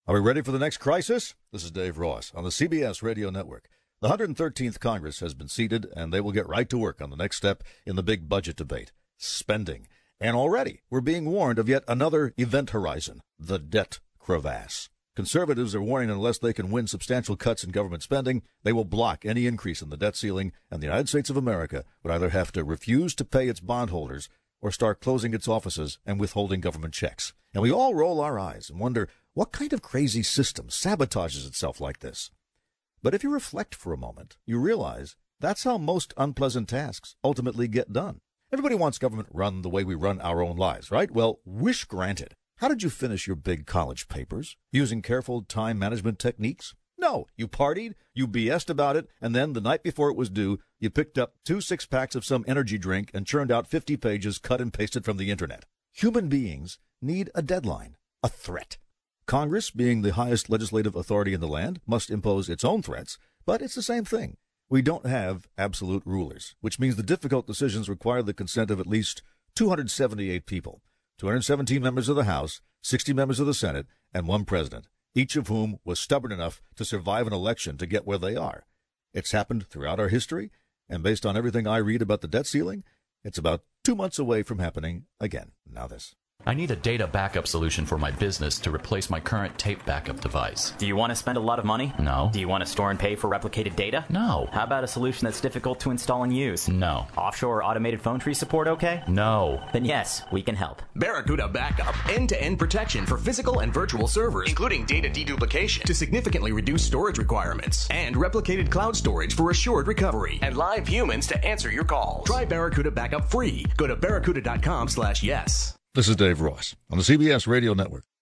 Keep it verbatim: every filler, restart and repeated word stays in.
Are we ready for the next crisis? This is Dave Ross on the C B S Radio Network. The one hundred thirteenth Congress has been seated, and they will get right to work on the next step in the big budget debate, spending. And already, we're being warned of yet another event horizon, the debt crevasse. Conservatives are warning that unless they can win substantial cuts in government spending, they will block any increase in the debt ceiling, and the United States of America would either have to refuse to pay its bondholders or start closing its offices and withholding government checks. And we all roll our eyes and wonder, what kind of crazy system sabotages itself like this? But if you reflect for a moment, you realize that's how most unpleasant tasks ultimately get done. Everybody wants government run the way we run our own lives, right? Well, wish granted. How did you finish your big college papers? Using careful time management techniques? No, you partied, you B S'd about it, and then the night before it was due, you picked up two six-packs of some energy drink and churned out fifty pages cut and pasted from the internet. Human beings need a deadline, a threat. Congress, being the highest legislative authority in the land, must impose its own threats, but it's the same thing. We don't have absolute rulers, which means the difficult decisions require the consent of at least two hundred seventy-eight people, two hundred seventeen members of the House, sixty members of the Senate, and one president, each of whom was stubborn enough to survive an election to get where they are. It's happened throughout our history, and based on everything I read about the debt ceiling, it's about two months away from happening again. Now this. I need a data backup solution for my business to replace my current tape backup device. Do you want to spend a lot of money? No. Do you want to store and pay for replicated data? No. How about a solution that's difficult to install and use? No. Offshore automated phone tree support okay? No. Then yes, we can help. Barracuda Backup. End-to-end protection for physical and virtual servers, including data deduplication to significantly reduce storage requirements, and replicated cloud storage for assured recovery, and live humans to answer your calls. Try Barracuda Backup free. Go to barracuda dot com slash yes. This is Dave Ross on the C B S Radio Network.